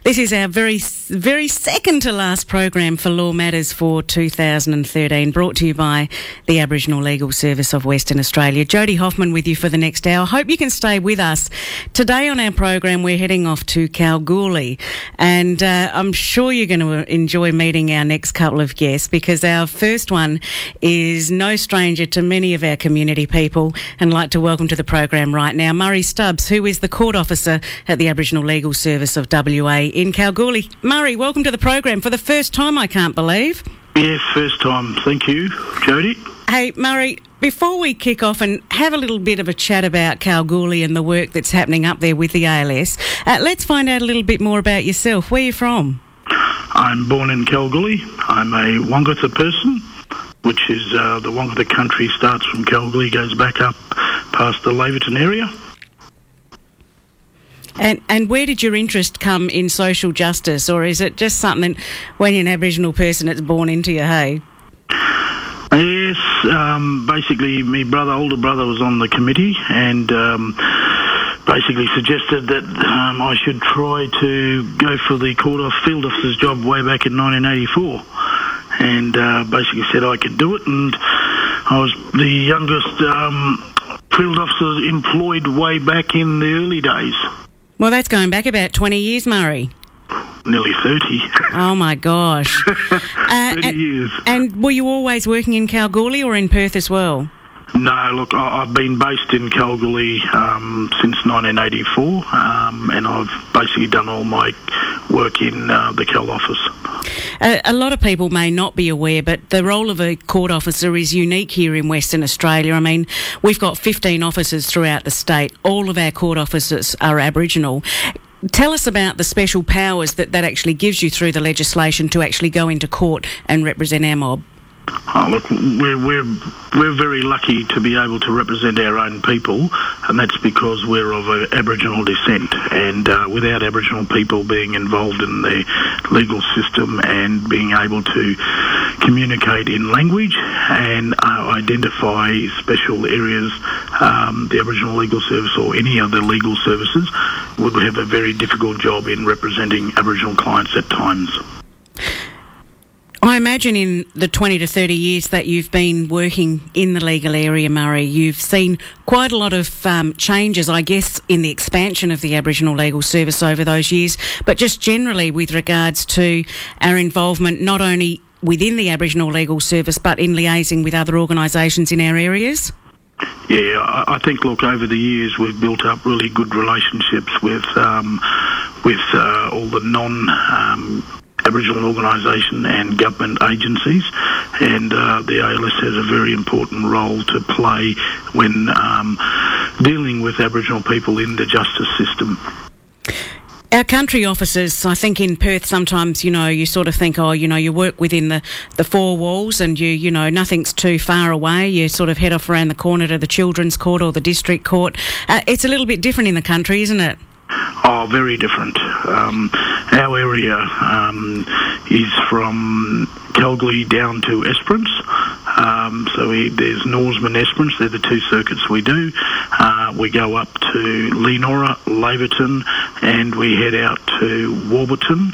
This is our very second to last program for Law Matters for 2013, brought to you by the Aboriginal Legal Service of Western Australia. Jody Hoffman with you for the next hour. Hope you can stay with us. Today on our program, we're heading off to Kalgoorlie, and I'm sure you're going to enjoy meeting our next couple of guests, because our first one is no stranger to many of our community people, and I'd like to welcome to the program right now Murray Stubbs, who is the Court Officer at the Aboriginal Legal Service of WA in Kalgoorlie. Murray, welcome to the program for the first time, I can't believe. Yeah, first time. Thank you, Jody. Hey, Murray, before we kick off and have a little bit of a chat about Kalgoorlie and the work that's happening up there with the ALS, let's find out a little bit more about yourself. Where are you from? I'm born in Kalgoorlie. I'm a Wangata person, which is the Wangata country starts from Kalgoorlie, goes back up past the Laverton area. And where did your interest come in social justice, or is it just something when you're an Aboriginal person it's born into you, hey? Yes, basically my older brother was on the committee and basically suggested that I should try to go for the field officer's job way back in 1984, and basically said I could do it, and I was the youngest field officer employed way back in the early days. Well, that's going back about 20 years, Murray. Nearly 30. Oh, my gosh. 30 years. And were you always working in Kalgoorlie or in Perth as well? No, look, I've been based in Kalgoorlie since 1984, and I've basically done all my work in the Cal office. A lot of people may not be aware, but the role of a court officer is unique here in Western Australia. I mean, we've got 15 officers throughout the state. All of our court officers are Aboriginal. Tell us about the special powers that actually gives you through the legislation to actually go into court and represent our mob. Oh, look, we're very lucky to be able to represent our own people, and that's because we're of Aboriginal descent. And without Aboriginal people being involved in the legal system and being able to communicate in language and identify special areas, the Aboriginal Legal Service or any other legal services would have a very difficult job in representing Aboriginal clients at times. I imagine in the 20 to 30 years that you've been working in the legal area, Murray, you've seen quite a lot of changes, I guess, in the expansion of the Aboriginal Legal Service over those years, but just generally with regards to our involvement not only within the Aboriginal Legal Service but in liaising with other organisations in our areas? Yeah, I think, look, over the years we've built up really good relationships with all the Aboriginal organisation and government agencies, and the ALS has a very important role to play when dealing with Aboriginal people in the justice system. Our country officers, I think in Perth sometimes, you sort of think, you work within the four walls and you nothing's too far away. You sort of head off around the corner to the Children's Court or the District Court. It's a little bit different in the country, isn't it? Oh, very different. Our area is from Kalgoorlie down to Esperance. There's Norseman, Esperance. They're the two circuits we do. We go up to Leonora, Laverton, and we head out to Warburton,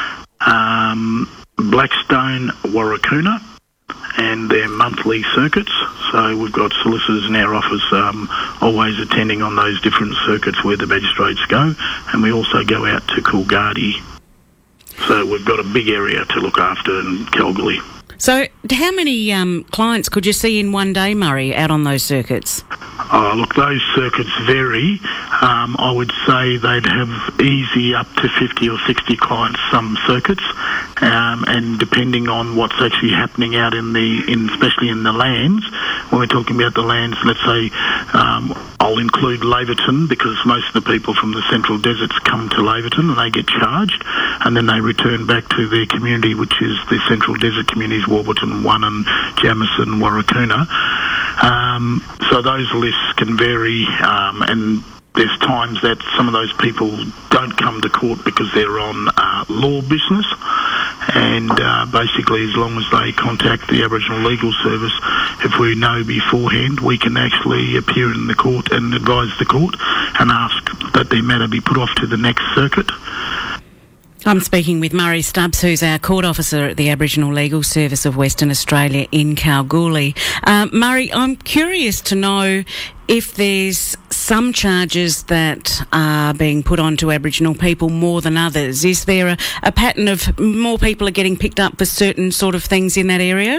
Blackstone, Warracoona, and their monthly circuits. So we've got solicitors in our office always attending on those different circuits where the magistrates go, and we also go out to Coolgardie. So we've got a big area to look after in Kalgoorlie. So how many clients could you see in one day, Murray, out on those circuits? Oh, look, those circuits vary. I would say they'd have easy up to 50 or 60 clients, some circuits, and depending on what's actually happening out especially in the lands. When we're talking about the lands, let's say I'll include Laverton, because most of the people from the Central Deserts come to Laverton and they get charged, and then they return back to their community, which is the Central Desert communities, Warburton, Wannon, Jamison, Warracoona. So those lists can vary, and there's times that some of those people don't come to court because they're on law business, and basically as long as they contact the Aboriginal Legal Service, if we know beforehand, we can actually appear in the court and advise the court and ask that their matter be put off to the next circuit. I'm speaking with Murray Stubbs, who's our court officer at the Aboriginal Legal Service of Western Australia in Kalgoorlie. Murray, I'm curious to know if there's some charges that are being put onto Aboriginal people more than others. Is there a pattern of more people are getting picked up for certain sort of things in that area?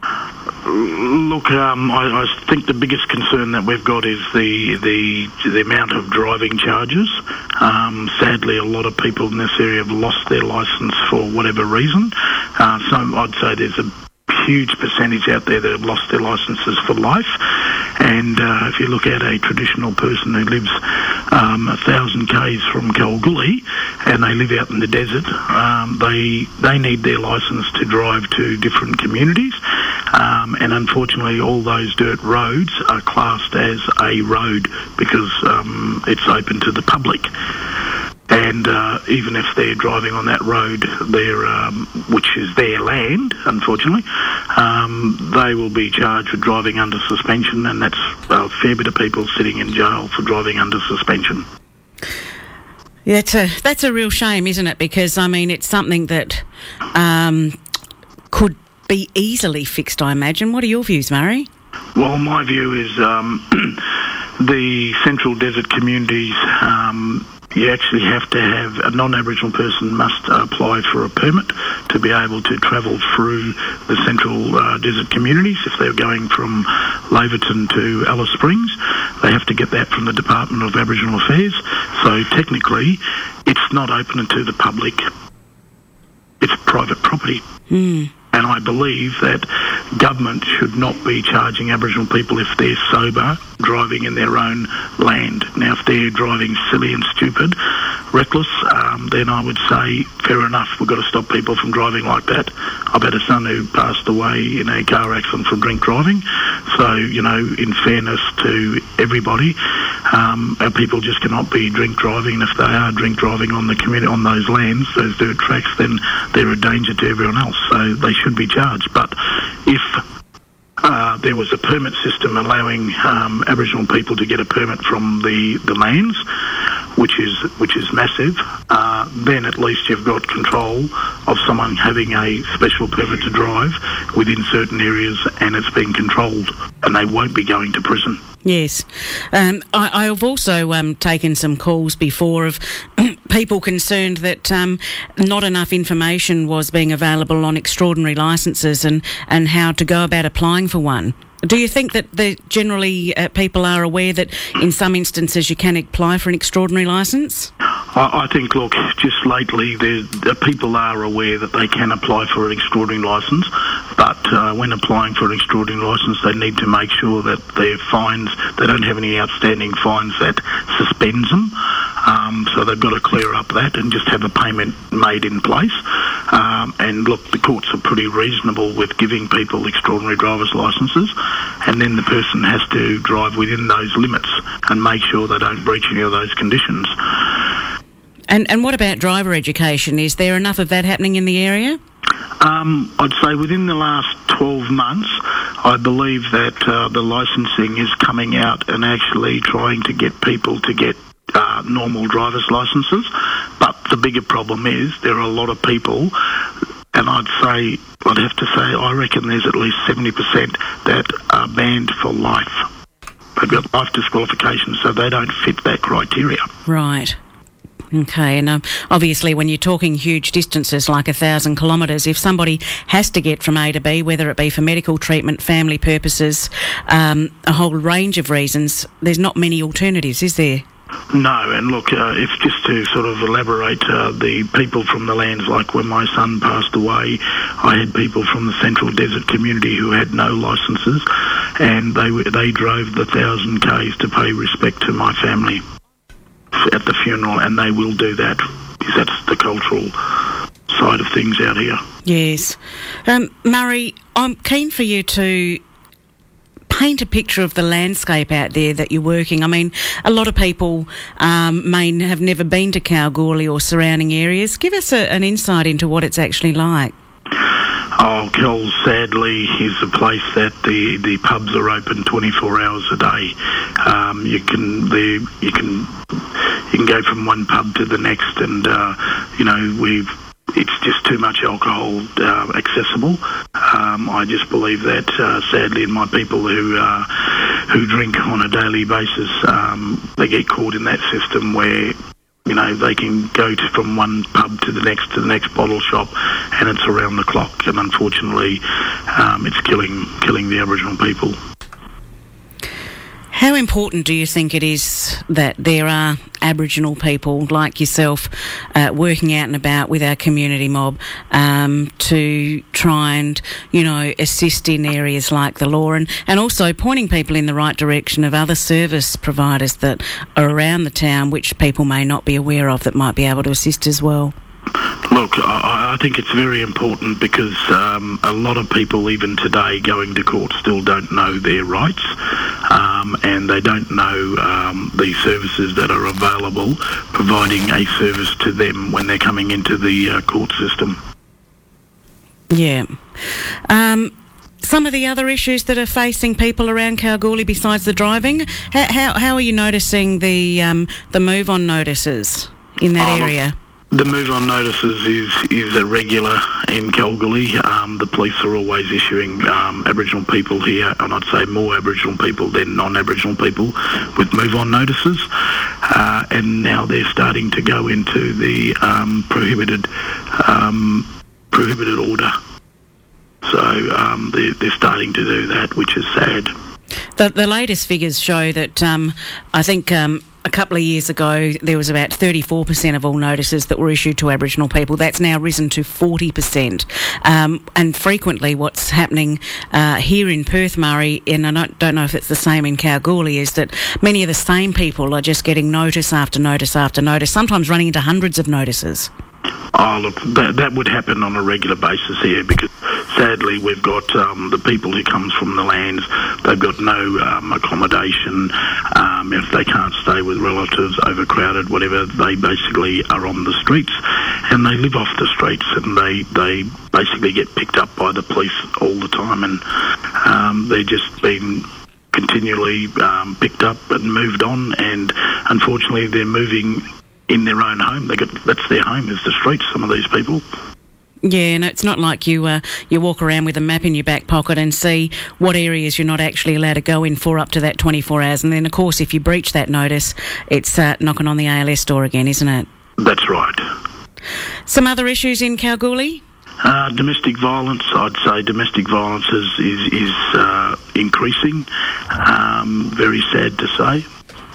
Look, I think the biggest concern that we've got is the amount of driving charges. Sadly, a lot of people in this area have lost their licence for whatever reason. So I'd say there's a huge percentage out there that have lost their licences for life. And if you look at a traditional person who lives 1,000 k's from Kalgoorlie and they live out in the desert, they need their licence to drive to different communities. And unfortunately, all those dirt roads are classed as a road because it's open to the public. And even if they're driving on that road, which is their land, unfortunately, they will be charged with driving under suspension, and that's a fair bit of people sitting in jail for driving under suspension. Yeah, that's a real shame, isn't it? Because, I mean, it's something that could be easily fixed, I imagine. What are your views, Murray? Well, my view is the Central Desert communities, you actually have to have a non-Aboriginal person must apply for a permit to be able to travel through the Central Desert communities. If they're going from Laverton to Alice Springs, they have to get that from the Department of Aboriginal Affairs. So technically, it's not open to the public. It's private property. And I believe that government should not be charging Aboriginal people if they're sober, driving in their own land. Now, if they're driving silly and stupid, reckless, then I would say, fair enough, we've got to stop people from driving like that. I've had a son who passed away in a car accident from drink driving. So, you know, in fairness to everybody, our people just cannot be drink driving. And if they are drink driving on the community, on those lands, those dirt tracks, then they're a danger to everyone else. So they should be charged. But if there was a permit system allowing Aboriginal people to get a permit from the lands, which is massive, then at least you've got control of someone having a special permit to drive within certain areas, and it's being controlled, and they won't be going to prison. Yes. I've also taken some calls before of people concerned that not enough information was being available on extraordinary licences and how to go about applying for one. Do you think that generally people are aware that in some instances you can apply for an extraordinary licence? I think, look, just lately people are aware that they can apply for an extraordinary licence, but when applying for an extraordinary licence, they need to make sure that their fines, they don't have any outstanding fines that suspends them. So they've got to clear up that and just have a payment made in place. And look, the courts are pretty reasonable with giving people extraordinary driver's licences, and then the person has to drive within those limits and make sure they don't breach any of those conditions. And what about driver education? Is there enough of that happening in the area? I'd say within the last 12 months, I believe that the licensing is coming out and actually trying to get people to get normal driver's licences. But the bigger problem is there are a lot of people, and I'd have to say, I reckon there's at least 70% that are banned for life. They've got life disqualifications, so they don't fit that criteria. Right. Okay, and obviously when you're talking huge distances like 1,000 kilometres, if somebody has to get from A to B, whether it be for medical treatment, family purposes, a whole range of reasons, there's not many alternatives, is there? No, and look, if just to sort of elaborate, the people from the lands, like when my son passed away, I had people from the Central Desert community who had no licences, and they drove the 1,000 k's to pay respect to my family at the funeral, and they will do that because that's the cultural side of things out here. Yes. Murray, I'm keen for you to paint a picture of the landscape out there that you're working. I mean, a lot of people may have never been to Kalgoorlie or surrounding areas. Give us an insight into what it's actually like. Oh, Kel, sadly, is a place that the pubs are open 24 hours a day. You can you can go from one pub to the next, and it's just too much alcohol accessible. I just believe that, sadly, in my people who drink on a daily basis, they get caught in that system where they can go from one pub to the next bottle shop, and it's around the clock. And unfortunately, it's killing the Aboriginal people. How important do you think it is that there are Aboriginal people like yourself working out and about with our community mob to try and, assist in areas like the law and also pointing people in the right direction of other service providers that are around the town which people may not be aware of that might be able to assist as well? Look, I think it's very important because a lot of people, even today, going to court still don't know their rights, and they don't know the services that are available, providing a service to them when they're coming into the court system. Yeah. Some of the other issues that are facing people around Kalgoorlie besides the driving, how are you noticing the move-on notices in that area? The move-on notices is irregular in Kalgoorlie. The police are always issuing Aboriginal people here, and I'd say more Aboriginal people than non-Aboriginal people, with move-on notices. And now they're starting to go into the prohibited order. So they're starting to do that, which is sad. The latest figures show that I think a couple of years ago there was about 34% of all notices that were issued to Aboriginal people. That's now risen to 40%. And frequently what's happening here in Perth, Murray, and I don't know if it's the same in Kalgoorlie, is that many of the same people are just getting notice after notice after notice, sometimes running into hundreds of notices. Oh, look, that would happen on a regular basis here because, sadly, we've got the people who comes from the lands, they've got no accommodation. If they can't stay with relatives, overcrowded, whatever, they basically are on the streets and they live off the streets and they basically get picked up by the police all the time, and they're just being continually picked up and moved on, and unfortunately they're moving in their own home. That's their home, is the streets, some of these people. Yeah, no, it's not like you walk around with a map in your back pocket and see what areas you're not actually allowed to go in for up to that 24 hours. And then, of course, if you breach that notice, it's knocking on the ALS door again, isn't it? That's right. Some other issues in Kalgoorlie? Domestic violence, I'd say domestic violence is increasing. Very sad to say.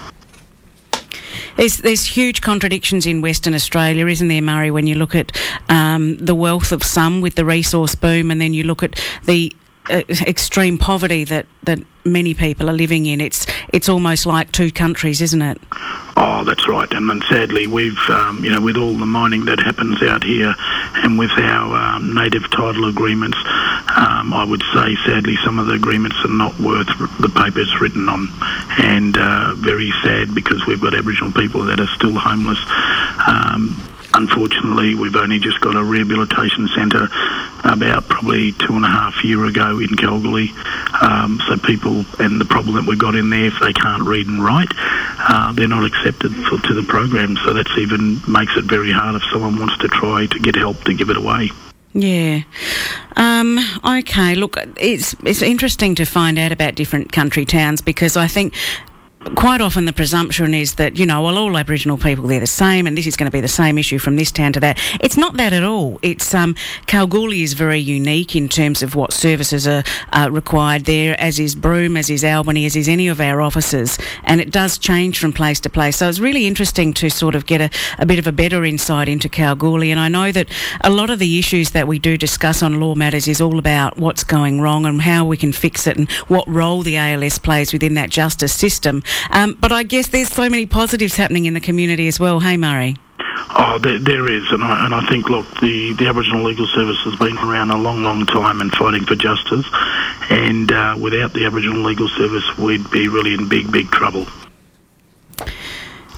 There's huge contradictions in Western Australia, isn't there, Murray, when you look at the wealth of some with the resource boom, and then you look at the extreme poverty that many people are living in. It's almost like two countries, isn't it? Oh, that's right. And then sadly, we've, with all the mining that happens out here and with our native title agreements, I would say, sadly, some of the agreements are not worth the papers written on. And very sad because we've got Aboriginal people that are still homeless. Unfortunately, we've only just got a rehabilitation centre about probably 2.5 years ago in Kalgoorlie. So people, and the problem that we've got in there, if they can't read and write, they're not accepted to the program. So that's even makes it very hard if someone wants to try to get help to give it away. Yeah. Okay, look, it's interesting to find out about different country towns because I think quite often the presumption is that, all Aboriginal people, they're the same and this is going to be the same issue from this town to that. It's not that at all. It's Kalgoorlie is very unique in terms of what services are required there, as is Broome, as is Albany, as is any of our offices, and it does change from place to place. So it's really interesting to sort of get a bit of a better insight into Kalgoorlie, and I know that a lot of the issues that we do discuss on Law Matters is all about what's going wrong and how we can fix it and what role the ALS plays within that justice system. But I guess there's so many positives happening in the community as well. Hey, Murray? Oh, there is, and I think, look, the Aboriginal Legal Service has been around a long, long time and fighting for justice, and without the Aboriginal Legal Service, we'd be really in big, big trouble.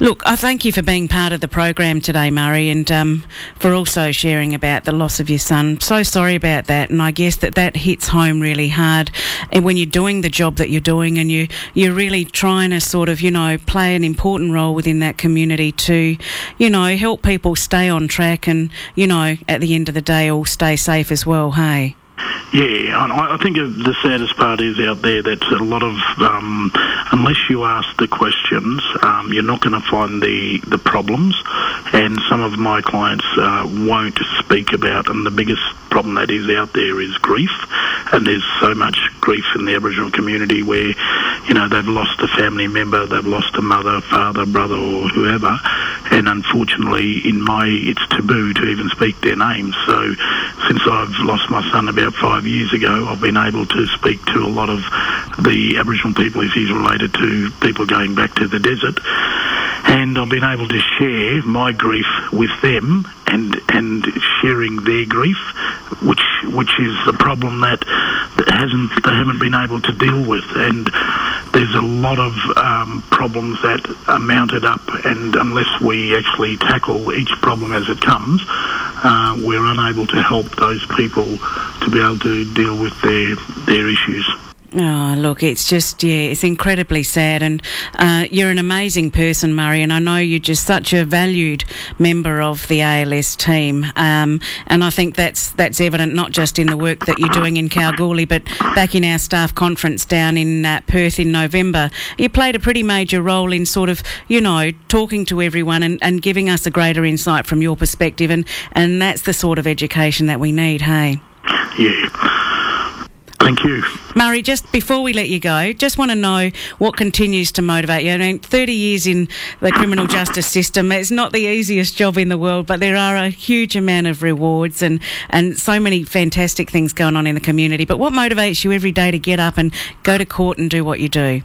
Look, I thank you for being part of the program today, Murray, and for also sharing about the loss of your son. So sorry about that, and I guess that hits home really hard. And when you're doing the job that you're doing, and you're really trying to sort of, play an important role within that community to, help people stay on track, and at the end of the day, all stay safe as well. Hey. Yeah, I think the saddest part is out there that a lot of, unless you ask the questions, you're not going to find the problems, and some of my clients won't speak about, and the biggest problem that is out there is grief, and there's so much grief in the Aboriginal community where, they've lost a family member, they've lost a mother, father, brother or whoever, and unfortunately it's taboo to even speak their names. So since I've lost my son about 5 years ago, I've been able to speak to a lot of the Aboriginal people if he's related to people going back to the desert, and I've been able to share my grief with them and sharing their grief, which is a problem that they haven't been able to deal with, and there's a lot of problems that are mounted up, and unless we actually tackle each problem as it comes, we're unable to help those people to be able to deal with their issues. Oh, look, it's just, it's incredibly sad, and you're an amazing person, Murray, and I know you're just such a valued member of the ALS team, and I think that's evident not just in the work that you're doing in Kalgoorlie, but back in our staff conference down in Perth in November. You played a pretty major role in sort of, talking to everyone and giving us a greater insight from your perspective, and that's the sort of education that we need, hey? Yeah. Thank you. Murray, just before we let you go, just want to know what continues to motivate you. 30 years in the criminal justice system, it's not the easiest job in the world, but there are a huge amount of rewards and so many fantastic things going on in the community. But what motivates you every day to get up and go to court and do what you do?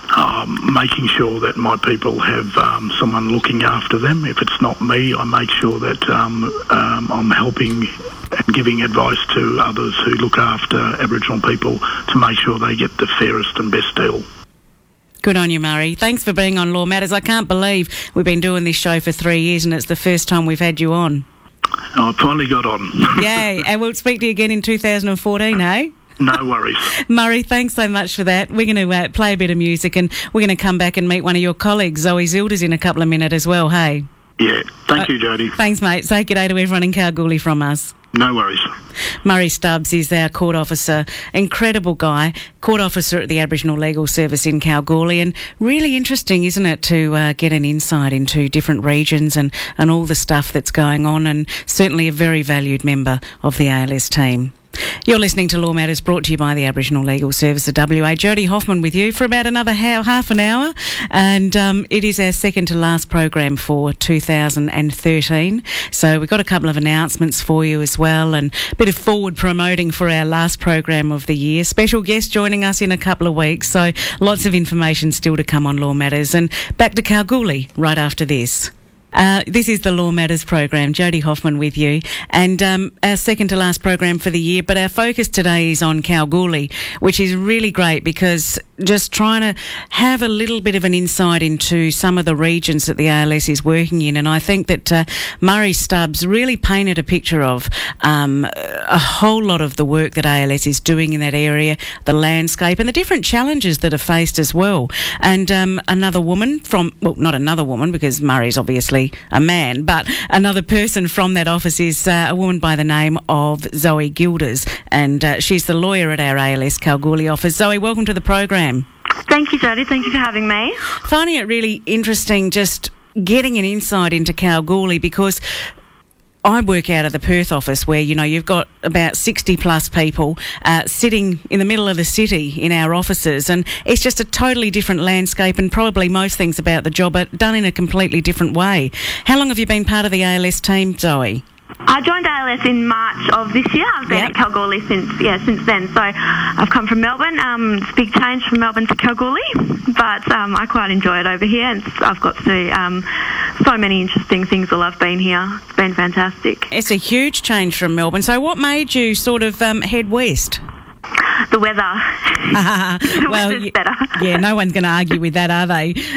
Making sure that my people have someone looking after them. If it's not me, I make sure that I'm helping and giving advice to others who look after Aboriginal people to make sure they get the fairest and best deal. Good on you, Murray. Thanks for being on Law Matters. I can't believe we've been doing this show for 3 years and it's the first time we've had you on. I finally got on. Yay, and we'll speak to you again in 2014, eh? No worries. Murray, thanks so much for that. We're going to play a bit of music and we're going to come back and meet one of your colleagues, Zoe Zilders, in a couple of minutes as well, hey? Yeah, thank you, Jodie. Thanks, mate. Say g'day to everyone in Kalgoorlie from us. No worries. Murray Stubbs is our court officer, incredible guy, court officer at the Aboriginal Legal Service in Kalgoorlie, and really interesting, isn't it, to get an insight into different regions and all the stuff that's going on, and certainly a very valued member of the ALS team. You're listening to Law Matters, brought to you by the Aboriginal Legal Service of WA. Jodie Hoffman with you for about another half an hour, and it is our second to last program for 2013. So we've got a couple of announcements for you as well, and a bit of forward promoting for our last program of the year. Special guest joining us in a couple of weeks, so lots of information still to come on Law Matters. And back to Kalgoorlie right after this. This is the Law Matters program. Jodie Hoffman with you, and our second to last program for the year, but our focus today is on Kalgoorlie, which is really great because just trying to have a little bit of an insight into some of the regions that the ALS is working in, and I think that Murray Stubbs really painted a picture of a whole lot of the work that ALS is doing in that area, the landscape and the different challenges that are faced as well. And another woman from, well, not another woman because Murray's obviously a man, but another person from that office is a woman by the name of Zoe Gilders, and she's the lawyer at our ALS Kalgoorlie office. Zoe, welcome to the program. Thank you, Jodie. Thank you for having me. Finding it really interesting just getting an insight into Kalgoorlie because I work out of the Perth office where, you've got about 60 plus people sitting in the middle of the city in our offices, and it's just a totally different landscape, and probably most things about the job are done in a completely different way. How long have you been part of the ALS team, Zoe? I joined ALS in March of this year. I've been at Kalgoorlie since then. So I've come from Melbourne. It's a big change from Melbourne to Kalgoorlie, but I quite enjoy it over here, and I've got to do so many interesting things while I've been here. It's been fantastic. It's a huge change from Melbourne. So what made you sort of head west? The weather. The weather's better. Yeah, no one's going to argue with that, are they?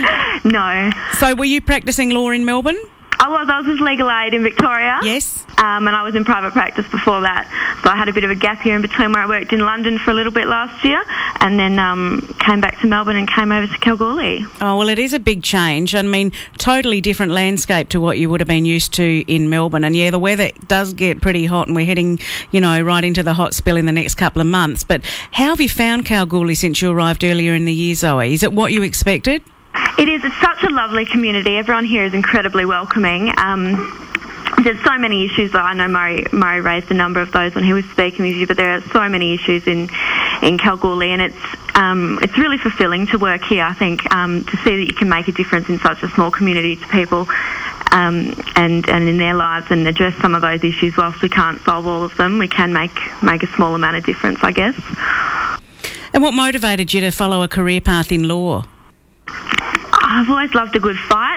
No. So were you practising law in Melbourne? I was with legal aid in Victoria. Yes. And I was in private practice before that. So I had a bit of a gap here in between where I worked in London for a little bit last year and then came back to Melbourne and came over to Kalgoorlie. Oh, well, it is a big change. I mean, totally different landscape to what you would have been used to in Melbourne. And, yeah, the weather does get pretty hot and we're heading, right into the hot spell in the next couple of months. But how have you found Kalgoorlie since you arrived earlier in the year, Zoe? Is it what you expected? It is. It's such a lovely community. Everyone here is incredibly welcoming. There's so many issues that I know Murray raised a number of those when he was speaking with you, but there are so many issues in Kalgoorlie, and it's really fulfilling to work here, I think, to see that you can make a difference in such a small community to people and in their lives and address some of those issues. Whilst we can't solve all of them, we can make a small amount of difference, I guess. And what motivated you to follow a career path in law? I've always loved a good fight.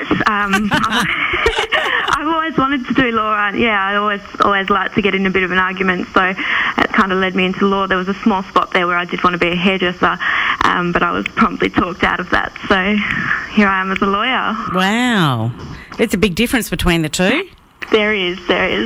I've always wanted to do law. I always liked to get in a bit of an argument, so it kind of led me into law. There was a small spot there where I did want to be a hairdresser, but I was promptly talked out of that. So here I am as a lawyer. Wow. It's a big difference between the two. There is.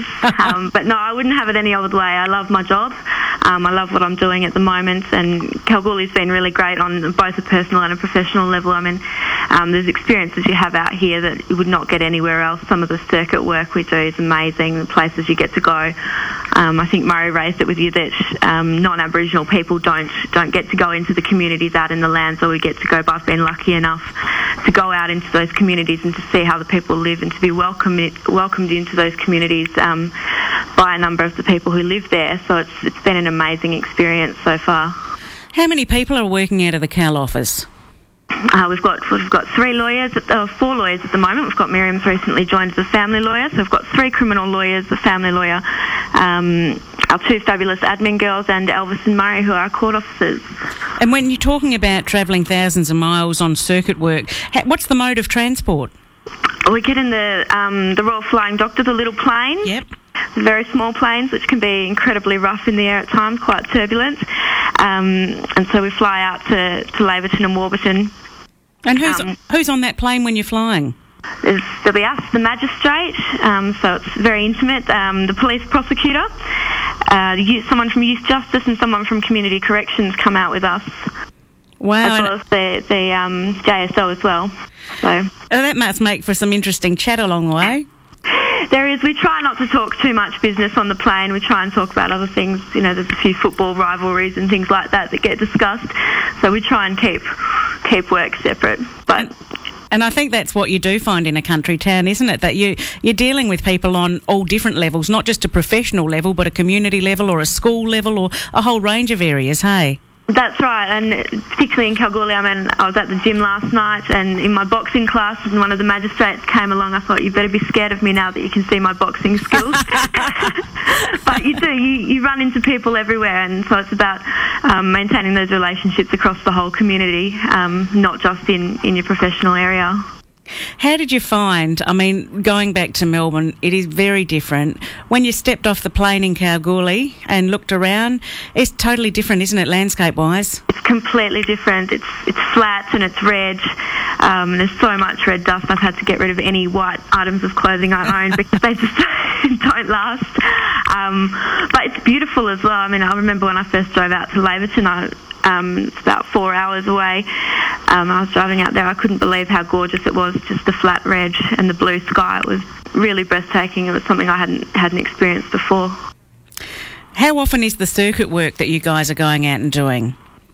But no, I wouldn't have it any other way. I love my job. I love what I'm doing at the moment, and Kalgoorlie's been really great on both a personal and a professional level. I mean, there's experiences you have out here that you would not get anywhere else. Some of the circuit work we do is amazing, the places you get to go. I think Murray raised it with you that non-Aboriginal people don't get to go into the communities out in the land, so we get to go. But I've been lucky enough to go out into those communities and to see how the people live and to be welcomed into those communities by a number of the people who live there. So it's been an amazing experience so far. How many people are working out of the Cal office? We've got 4 lawyers at the moment. We've got Miriam's recently joined as a family lawyer, so we've got 3 criminal lawyers, a family lawyer, our 2 fabulous admin girls, and Elvis and Murray, who are our court officers. And when you're talking about travelling thousands of miles on circuit work, what's the mode of transport? We get in the Royal Flying Doctor, the little plane. Yep. Very small planes, which can be incredibly rough in the air at times, quite turbulent. And so we fly out to Laverton and Warburton. And who's on that plane when you're flying? There'll be us, the magistrate, so it's very intimate, the police prosecutor, someone from Youth Justice and someone from Community Corrections come out with us. Wow. As well as the JSO as well. So that must make for some interesting chat along the way. There is. We try not to talk too much business on the plane. We try and talk about other things. There's a few football rivalries and things like that get discussed. So we try and keep work separate. And I think that's what you do find in a country town, isn't it? That you're dealing with people on all different levels, not just a professional level, but a community level or a school level or a whole range of areas, hey? That's right, and particularly in Kalgoorlie, I was at the gym last night and in my boxing class, and one of the magistrates came along. I thought, you better be scared of me now that you can see my boxing skills. But you do, you run into people everywhere, and so it's about maintaining those relationships across the whole community, not just in your professional area. How did you find, going back to Melbourne, it is very different. When you stepped off the plane in Kalgoorlie and looked around, it's totally different, isn't it, landscape-wise? It's completely different. It's flat and it's red. There's so much red dust. I've had to get rid of any white items of clothing I own because they just don't last. But it's beautiful as well. I remember when I first drove out to Laverton, it's about 4 hours away. I was driving out there. I couldn't believe how gorgeous it was, just the flat red and the blue sky. It was really breathtaking. It was something I hadn't experienced before. How often is the circuit work that you guys are going out and doing?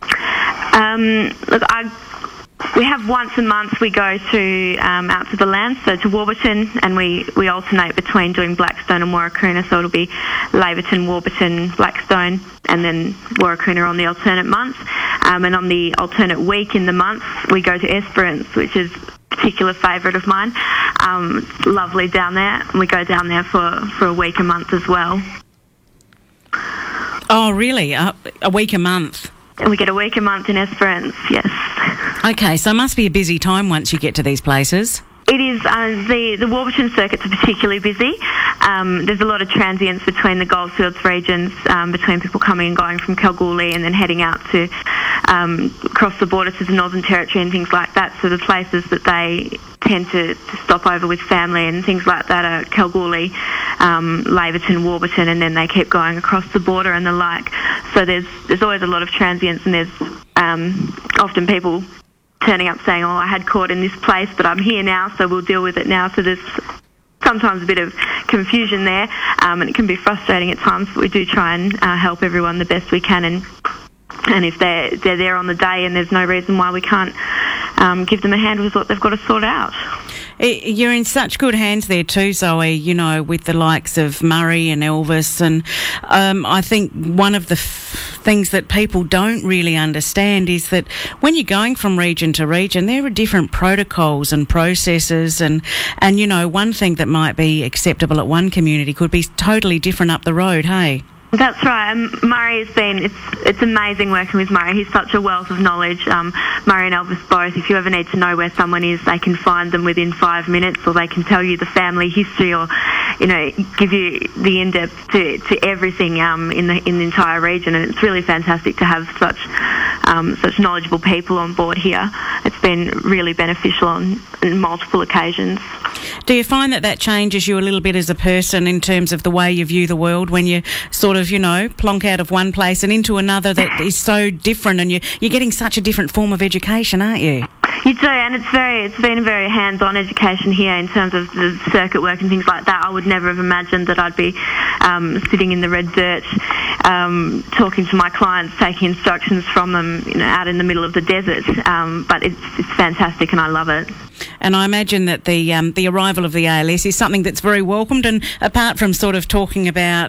We have once a month we go to out to the land, so to Warburton, and we alternate between doing Blackstone and Warracoona, so it'll be Laverton, Warburton, Blackstone, and then Warracoona on the alternate month. And on the alternate week in the month, we go to Esperance, which is a particular favourite of mine. It's lovely down there, and we go down there for a week a month as well. Oh, really? A week a month? And we get a week a month in Esperance, yes. Okay, so it must be a busy time once you get to these places. It is. The Warburton circuits are particularly busy. There's a lot of transients between the Goldfields regions, between people coming and going from Kalgoorlie and then heading out to across the border to the Northern Territory and things like that. So the places that they tend to stop over with family and things like that are Kalgoorlie, Laverton, Warburton, and then they keep going across the border and the like. So there's always a lot of transients, and there's often people turning up saying, I had court in this place, but I'm here now, so we'll deal with it now. So there's sometimes a bit of confusion there, and it can be frustrating at times, but we do try and help everyone the best we can, and if they're there on the day and there's no reason why we can't give them a hand with what they've got to sort out. You're in such good hands there too, Zoe, with the likes of Murray and Elvis, and I think one of the things that people don't really understand is that when you're going from region to region, there are different protocols and processes, and one thing that might be acceptable at one community could be totally different up the road, hey? That's right. Murray has been, it's amazing working with Murray. He's such a wealth of knowledge. Murray and Elvis both, if you ever need to know where someone is, they can find them within 5 minutes, or they can tell you the family history, or, give you the in-depth to everything in the entire region. And it's really fantastic to have such knowledgeable people on board here. It's been really beneficial on multiple occasions. Do you find that changes you a little bit as a person in terms of the way you view the world when you sort of, plonk out of one place and into another that is so different, and you're getting such a different form of education, aren't you? You do, and it's been a very hands-on education here in terms of the circuit work and things like that. I would never have imagined that I'd be sitting in the red dirt, talking to my clients, taking instructions from them, out in the middle of the desert. But it's fantastic, and I love it. And I imagine that the arrival of the ALS is something that's very welcomed. And apart from sort of talking about,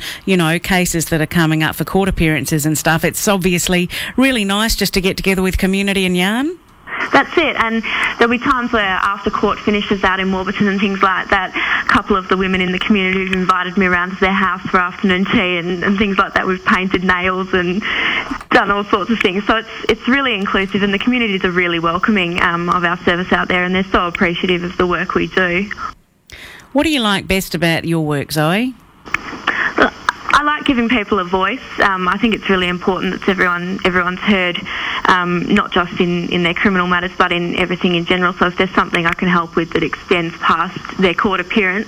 cases that are coming up for court appearances and stuff, it's obviously really nice just to get together with community and yarn. That's it, and there'll be times where after court finishes out in Warburton and things like that, a couple of the women in the community have invited me around to their house for afternoon tea and things like that. We've painted nails and done all sorts of things. So it's really inclusive, and the communities are really welcoming of our service out there, and they're so appreciative of the work we do. What do you like best about your work, Zoe? I like giving people a voice. I think it's really important that everyone's heard, not just in their criminal matters, but in everything in general. So if there's something I can help with that extends past their court appearance,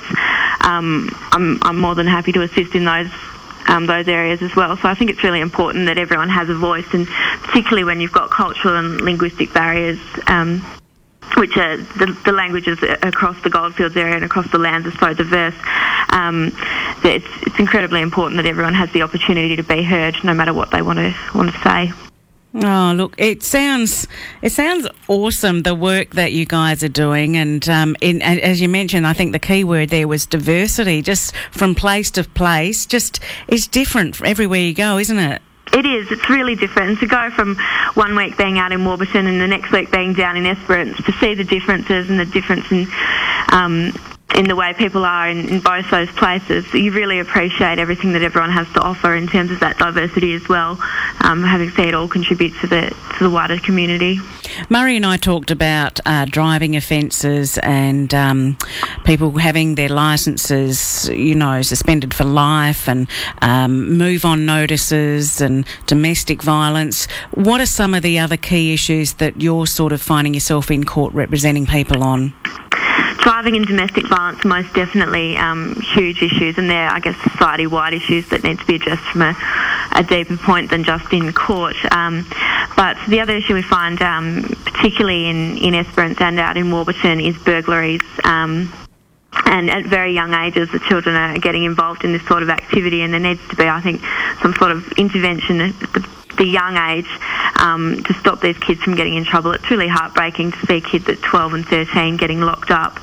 I'm more than happy to assist in those areas as well. So I think it's really important that everyone has a voice, and particularly when you've got cultural and linguistic barriers, which are the languages across the Goldfields area and across the lands are so diverse. It's incredibly important that everyone has the opportunity to be heard, no matter what they want to say. Oh, look, it sounds awesome, the work that you guys are doing, and as you mentioned, I think the key word there was diversity. Just from place to place, just is different everywhere you go, isn't it? It is. It's really different. And to go from 1 week being out in Warburton and the next week being down in Esperance, to see the differences and the difference in the way people are in both those places, you really appreciate everything that everyone has to offer in terms of that diversity as well, having seen it all contribute to the wider community. Murray and I talked about driving offences and people having their licences, suspended for life, and move-on notices and domestic violence. What are some of the other key issues that you're sort of finding yourself in court representing people on? Driving and domestic violence are most definitely huge issues, and they're, I guess, society-wide issues that need to be addressed from a deeper point than just in court. But the other issue we find, particularly in Esperance and out in Warburton, is burglaries. And at very young ages, the children are getting involved in this sort of activity, and there needs to be, I think, some sort of intervention at the young age to stop these kids from getting in trouble. It's really heartbreaking to see kids at 12 and 13 getting locked up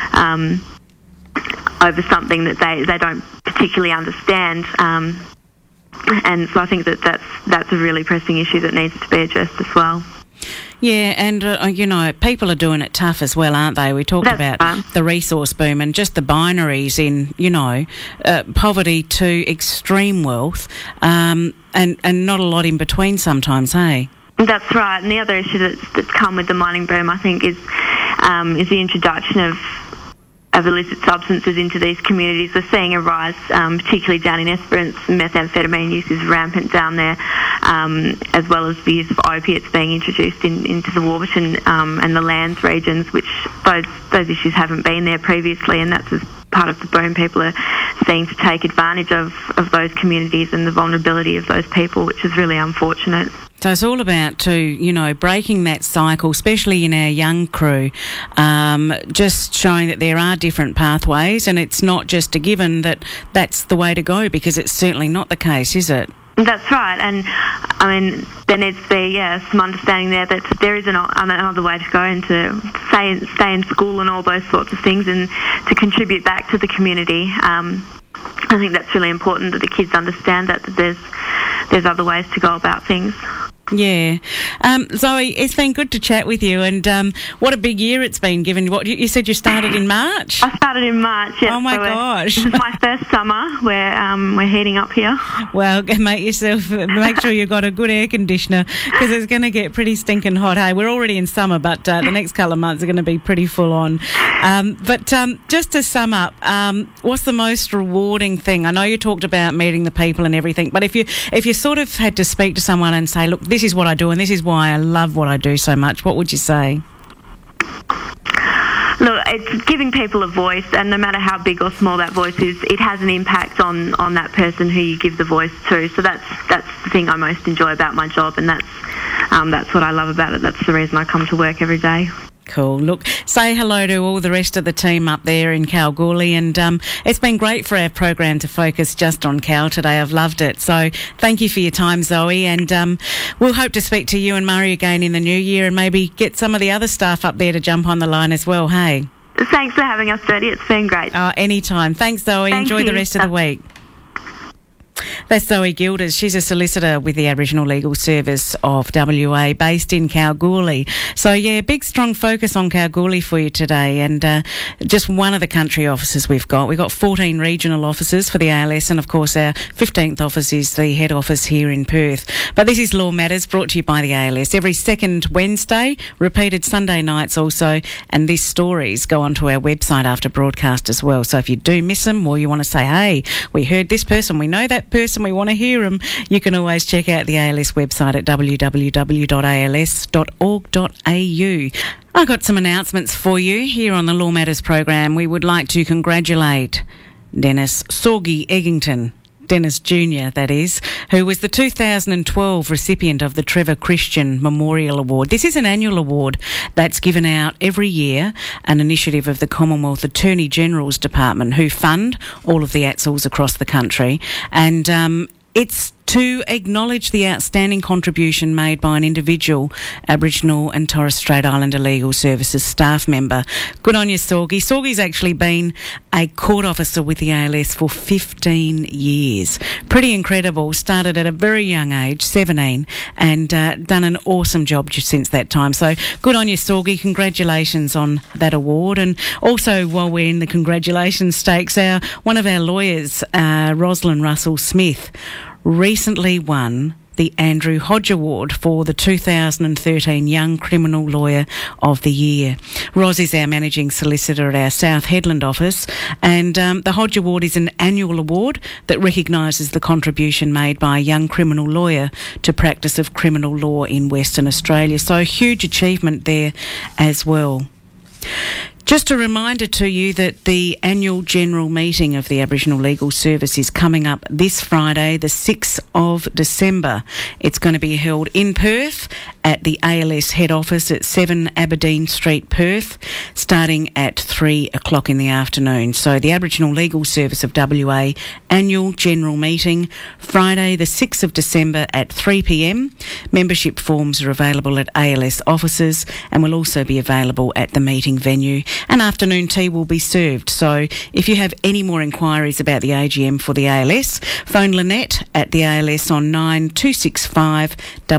over something that they don't particularly understand. And so I think that's a really pressing issue that needs to be addressed as well. Yeah, and, people are doing it tough as well, aren't they? We talked about the resource boom and just the binaries in, poverty to extreme wealth, and not a lot in between sometimes, hey? That's right. And the other issue that's come with the mining boom, I think, is is the introduction of illicit substances into these communities. We're seeing a rise, particularly down in Esperance. Methamphetamine use is rampant down there, as well as the use of opiates being introduced into the Warburton and the Lands regions, which those issues haven't been there previously, and that's as part of the boom. People are seeing to take advantage of those communities and the vulnerability of those people, which is really unfortunate. So it's all about breaking that cycle, especially in our young crew, just showing that there are different pathways, and it's not just a given that that's the way to go, because it's certainly not the case, is it? That's right, and I mean, there needs to be some understanding there that there is another way to go, and to stay in school and all those sorts of things, and to contribute back to the community. I think that's really important, that the kids understand that there's other ways to go about things. Yeah. Zoe, it's been good to chat with you, and what a big year it's been, given what you said you started in March. I started in March, yes. Oh my gosh. This is my first summer. We're heating up here. Well, make sure you've got a good air conditioner, because it's going to get pretty stinking hot. Hey, we're already in summer, but the next couple of months are going to be pretty full on. But just to sum up, what's the most rewarding thing? I know you talked about meeting the people and everything, but if you sort of had to speak to someone and say, look, this is what I do and this is why I love what I do so much, what would you say? Look, it's giving people a voice, and no matter how big or small that voice is, it has an impact on that person who you give the voice to. So that's the thing I most enjoy about my job, and that's what I love about it. That's the reason I come to work every day. Cool. Look, say hello to all the rest of the team up there in Kalgoorlie, and it's been great for our program to focus just on Cal today. I've loved it. So thank you for your time, Zoe, and we'll hope to speak to you and Murray again in the new year, and maybe get some of the other staff up there to jump on the line as well, hey? Thanks for having us, Jodie. It's been great. Anytime. Thanks, Zoe. Enjoy the rest of the week. That's Zoe Gilders. She's a solicitor with the Aboriginal Legal Service of WA, based in Kalgoorlie. So, big, strong focus on Kalgoorlie for you today, and just one of the country offices we've got. We've got 14 regional offices for the ALS, and, of course, our 15th office is the head office here in Perth. But this is Law Matters, brought to you by the ALS every second Wednesday, repeated Sunday nights also, and these stories go onto our website after broadcast as well. So if you do miss them, or you want to say, hey, we heard this person, we know that person, we want to hear them, you can always check out the ALS website at www.als.org.au. I've got some announcements for you here on the Law Matters program. We would like to congratulate Dennis Sorgi Eggington, Dennis Jr., that is, who was the 2012 recipient of the Trevor Christian Memorial Award. This is an annual award that's given out every year, an initiative of the Commonwealth Attorney General's Department, who fund all of the ATSLs across the country. And it's to acknowledge the outstanding contribution made by an individual Aboriginal and Torres Strait Islander Legal Services staff member. Good on you, Sorgi. Sorgi's actually been a court officer with the ALS for 15 years. Pretty incredible. Started at a very young age, 17, and done an awesome job since that time. So good on you, Sorgi. Congratulations on that award. And also, while we're in the congratulations stakes, one of our lawyers, Rosalind Russell-Smith, recently won the Andrew Hodge Award for the 2013 Young Criminal Lawyer of the Year. Ros is our managing solicitor at our South Headland office, and the Hodge Award is an annual award that recognises the contribution made by a young criminal lawyer to practice of criminal law in Western Australia. So a huge achievement there as well. Just a reminder to you that the annual general meeting of the Aboriginal Legal Service is coming up this Friday, the 6th of December. It's going to be held in Perth at the ALS head office at 7 Aberdeen Street, Perth, starting at 3 o'clock in the afternoon. So the Aboriginal Legal Service of WA annual general meeting, Friday the 6th of December at 3 p.m. Membership forms are available at ALS offices and will also be available at the meeting venue. And afternoon tea will be served. So if you have any more inquiries about the AGM for the ALS, phone Lynette at the ALS on 9265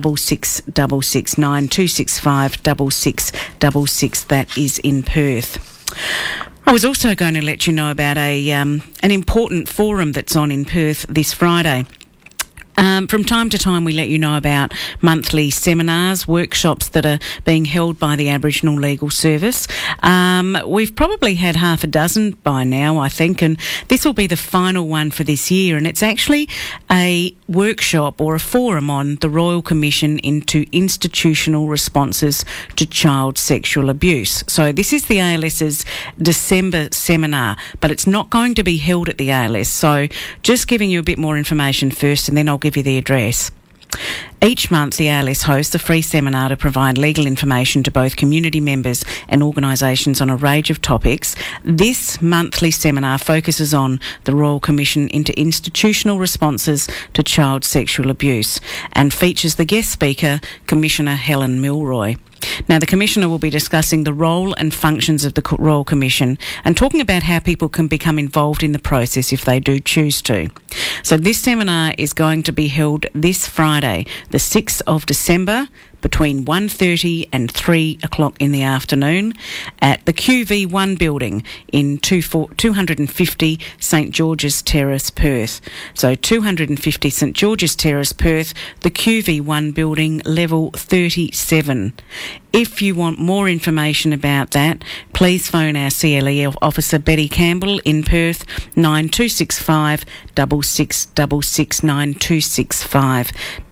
6666, 9265 6666. That is in Perth. I was also going to let you know about an important forum that's on in Perth this Friday. From time to time, we let you know about monthly seminars, workshops that are being held by the Aboriginal Legal Service. We've probably had half a dozen by now, I think, and this will be the final one for this year. And it's actually a workshop or a forum on the Royal Commission into Institutional Responses to Child Sexual Abuse. So this is the ALS's December seminar, but it's not going to be held at the ALS. So just giving you a bit more information first, and then I'll give you the address. Each month, the ALS hosts a free seminar to provide legal information to both community members and organisations on a range of topics. This monthly seminar focuses on the Royal Commission into Institutional Responses to Child Sexual Abuse and features the guest speaker, Commissioner Helen Milroy. Now, the Commissioner will be discussing the role and functions of the Royal Commission and talking about how people can become involved in the process if they do choose to. So this seminar is going to be held this Friday, the 6th of December, between 1:30 and 3 o'clock in the afternoon at the QV1 building in 250 St George's Terrace, Perth. So 250 St George's Terrace, Perth, the QV1 building, level 37. If you want more information about that, please phone our CLE officer Betty Campbell in Perth, 9265 6666 9265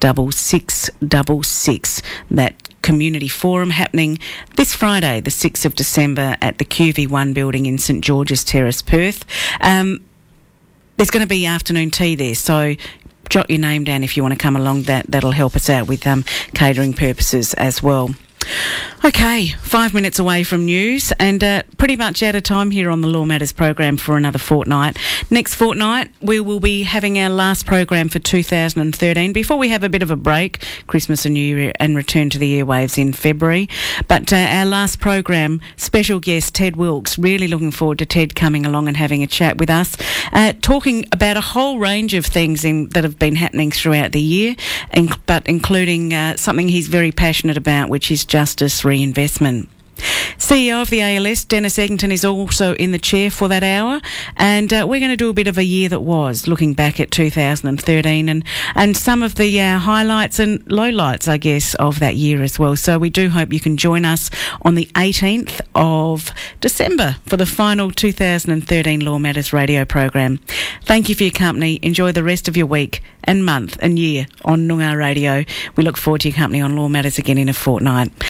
6666. That community forum happening this Friday, the 6th of December at the QV1 building in St George's Terrace, Perth. There's going to be afternoon tea there, so jot your name down if you want to come along. That'll help us out with catering purposes as well. Okay, 5 minutes away from news and pretty much out of time here on the Law Matters program for another fortnight. Next fortnight, we will be having our last program for 2013 before we have a bit of a break, Christmas and New Year, and return to the airwaves in February. But our last program, special guest Ted Wilkes, really looking forward to Ted coming along and having a chat with us, talking about a whole range of things that have been happening throughout the year, but including something he's very passionate about, which is justice reinvestment. CEO of the ALS, Dennis Eggington, is also in the chair for that hour, and we're going to do a bit of a year that was, looking back at 2013 and some of the highlights and lowlights, I guess, of that year as well. So we do hope you can join us on the 18th of December for the final 2013 Law Matters radio program. Thank you for your company. Enjoy the rest of your week and month and year on Noongar Radio. We look forward to your company on Law Matters again in a fortnight.